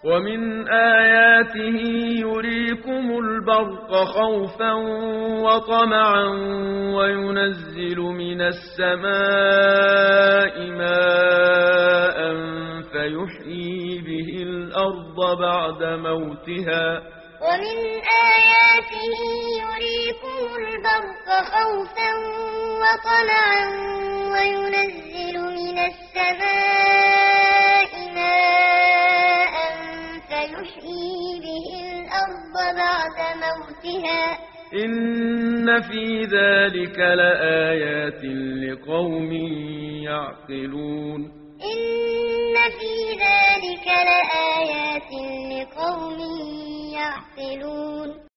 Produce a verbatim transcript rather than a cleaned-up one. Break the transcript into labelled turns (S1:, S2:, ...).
S1: ومن آياته يريكم البرق خوفا وطمعا وينزل من السماء ماء فيحيي به الأرض بعد موتها
S2: ومن آياته يريكم البرق خوفا وطمعا وينزل من السماء ماء فيحيي به الأرض بعد موتها
S1: إن في ذلك لآيات لقوم يعقلون
S2: إن في ذلك لآيات لقوم يعقلون